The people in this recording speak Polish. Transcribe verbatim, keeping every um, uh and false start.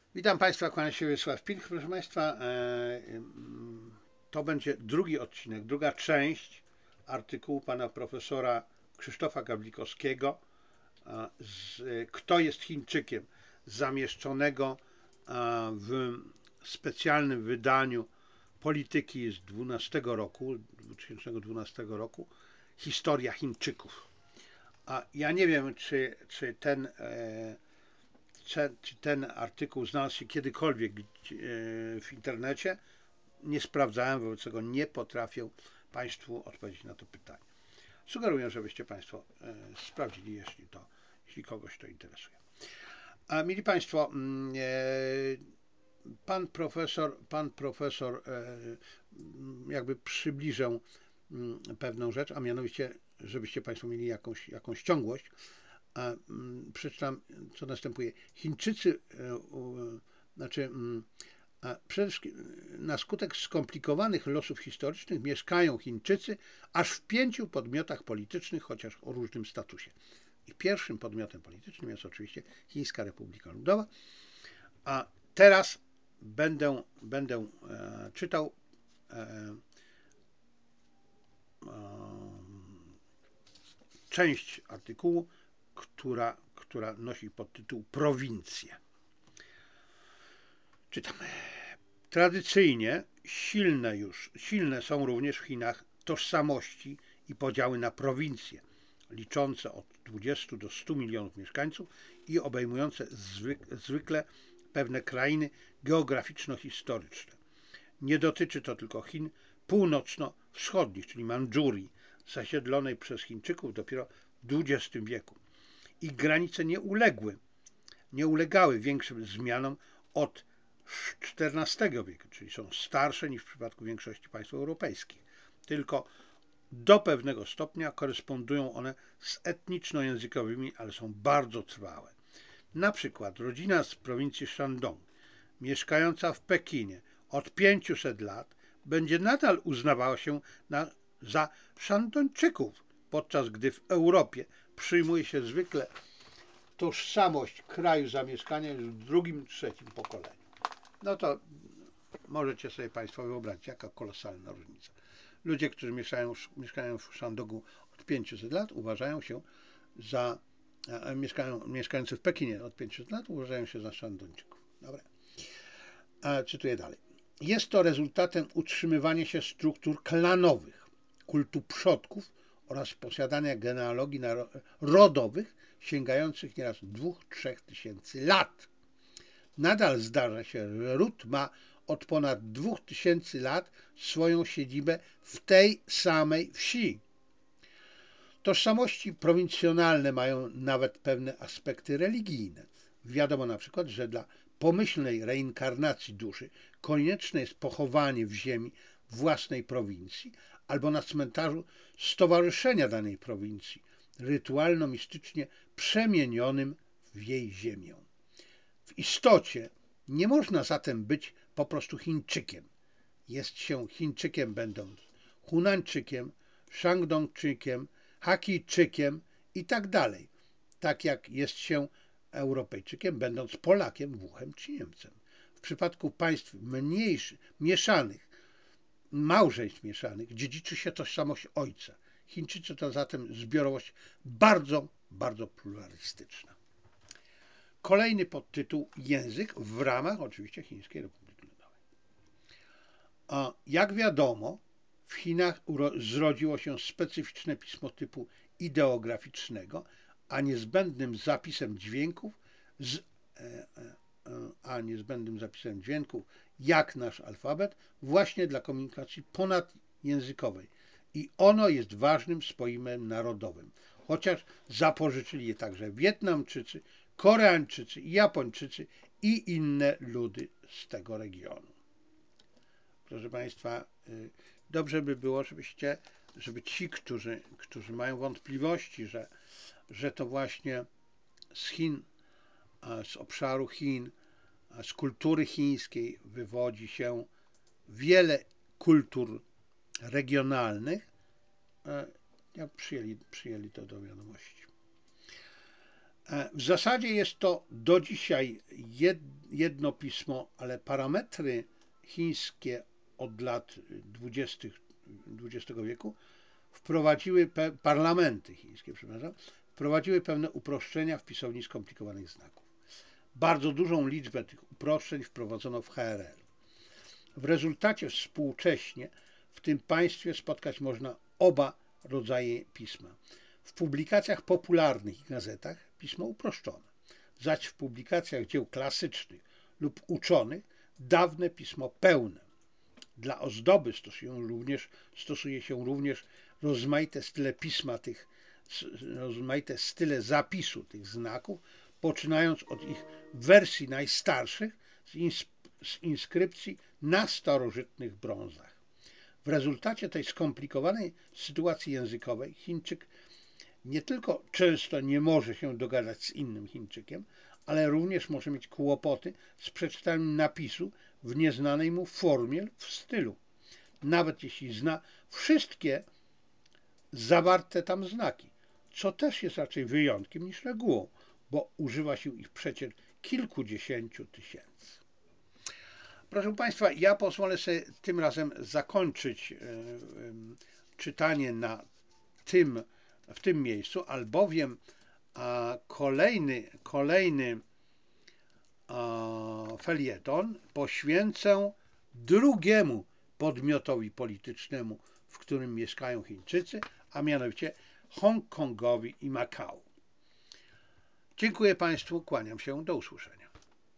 Witam Państwa, kłania się Wiesław Pilch. Proszę Państwa, to będzie drugi odcinek, druga część artykułu pana profesora Krzysztofa Gawlikowskiego z Kto jest Chińczykiem, zamieszczonego w specjalnym wydaniu Polityki z dwunastego roku, dwa tysiące dwunastego roku, Historia Chińczyków. A ja nie wiem, czy, czy ten czy ten artykuł znalazł się kiedykolwiek w internecie. Nie sprawdzałem, wobec tego nie potrafię Państwu odpowiedzieć na to pytanie. Sugeruję, żebyście Państwo sprawdzili, jeśli, to, jeśli kogoś to interesuje. A mili Państwo, pan profesor, pan profesor jakby przybliżę pewną rzecz, a mianowicie, żebyście Państwo mieli jakąś, jakąś ciągłość. A, przeczytam, co następuje. Chińczycy, znaczy, a przede wszystkim na skutek skomplikowanych losów historycznych mieszkają Chińczycy aż w pięciu podmiotach politycznych, chociaż o różnym statusie. I pierwszym podmiotem politycznym jest oczywiście Chińska Republika Ludowa. A teraz będę, będę e, czytał e, e, część artykułu, która, która nosi podtytuł Prowincje. Czytam. Tradycyjnie silne już, silne są również w Chinach tożsamości i podziały na prowincje, liczące od dwudziestu do stu milionów mieszkańców i obejmujące zwyk, zwykle pewne krainy geograficzno-historyczne. Nie dotyczy to tylko Chin północno-wschodnich, czyli Mandżurii, zasiedlonej przez Chińczyków dopiero w dwudziestym wieku. Ich granice nie uległy, nie ulegały większym zmianom od czternastego wieku, czyli są starsze niż w przypadku większości państw europejskich. Tylko do pewnego stopnia korespondują one z etniczno-językowymi, ale są bardzo trwałe. Na przykład rodzina z prowincji Shandong, mieszkająca w Pekinie od pięciuset lat, będzie nadal uznawała się na, za Szandończyków, podczas gdy w Europie przyjmuje się zwykle tożsamość kraju zamieszkania już w drugim, trzecim pokoleniu. No to możecie sobie Państwo wyobrazić, jaka kolosalna różnica. Ludzie, którzy mieszkają, mieszkają w Shandongu od pięciuset lat, uważają się za, mieszkają, mieszkający w Pekinie od pięciuset lat, uważają się za Szandończyków. Dobra. A, czytuję dalej. Jest to rezultatem utrzymywania się struktur klanowych, kultu przodków oraz posiadania genealogii rodowych sięgających nieraz dwóch, trzech tysięcy lat. Nadal zdarza się, że ród ma od ponad dwóch tysięcy lat swoją siedzibę w tej samej wsi. Tożsamości prowincjonalne mają nawet pewne aspekty religijne. Wiadomo na przykład, że dla pomyślnej reinkarnacji duszy konieczne jest pochowanie w ziemi własnej prowincji albo na cmentarzu stowarzyszenia danej prowincji, rytualno-mistycznie przemienionym w jej ziemię. W istocie nie można zatem być po prostu Chińczykiem. Jest się Chińczykiem będąc Hunańczykiem, Szangdongczykiem, Hakijczykiem i tak dalej. Tak jak jest się Europejczykiem będąc Polakiem, Włochem czy Niemcem. W przypadku państw mniejszych, mieszanych, małżeństw mieszanych dziedziczy się tożsamość ojca. Chińczycy to zatem zbiorowość bardzo, bardzo pluralistyczna. Kolejny podtytuł Język w ramach oczywiście Chińskiej Republiki Ludowej. A jak wiadomo, w Chinach zrodziło się specyficzne pismo typu ideograficznego, a niezbędnym zapisem dźwięków z, a niezbędnym zapisem dźwięków jak nasz alfabet właśnie dla komunikacji ponadjęzykowej. I ono jest ważnym spoimem narodowym, chociaż zapożyczyli je także Wietnamczycy, Koreańczycy, Japończycy i inne ludy z tego regionu. Proszę Państwa, dobrze by było, żebyście, żeby ci, którzy, którzy mają wątpliwości, że, że to właśnie z Chin, z obszaru Chin, z kultury chińskiej wywodzi się wiele kultur regionalnych, jak przyjęli, przyjęli to do wiadomości. W zasadzie jest to do dzisiaj jedno pismo, ale parametry chińskie od lat dwudziestych dwudziestego wieku wprowadziły, parlamenty chińskie, przepraszam, wprowadziły pewne uproszczenia w pisowni skomplikowanych znaków. Bardzo dużą liczbę tych uproszczeń wprowadzono w H R L. W rezultacie współcześnie w tym państwie spotkać można oba rodzaje pisma. W publikacjach popularnych i gazetach pismo uproszczone, zaś w publikacjach dzieł klasycznych lub uczonych dawne pismo pełne. Dla ozdoby stosują również, stosuje się również rozmaite style pisma tych, rozmaite style zapisu tych znaków, poczynając od ich wersji najstarszych z, ins z inskrypcji na starożytnych brązach. W rezultacie tej skomplikowanej sytuacji językowej Chińczyk nie tylko często nie może się dogadać z innym Chińczykiem, ale również może mieć kłopoty z przeczytaniem napisu w nieznanej mu formie w stylu, nawet jeśli zna wszystkie zawarte tam znaki, co też jest raczej wyjątkiem niż regułą, bo używa się ich przecież kilkudziesięciu tysięcy. Proszę Państwa, ja pozwolę sobie tym razem zakończyć czytanie na tym, w tym miejscu, albowiem a kolejny, kolejny a, felieton poświęcę drugiemu podmiotowi politycznemu, w którym mieszkają Chińczycy, a mianowicie Hongkongowi i Makao. Dziękuję Państwu, kłaniam się, do usłyszenia.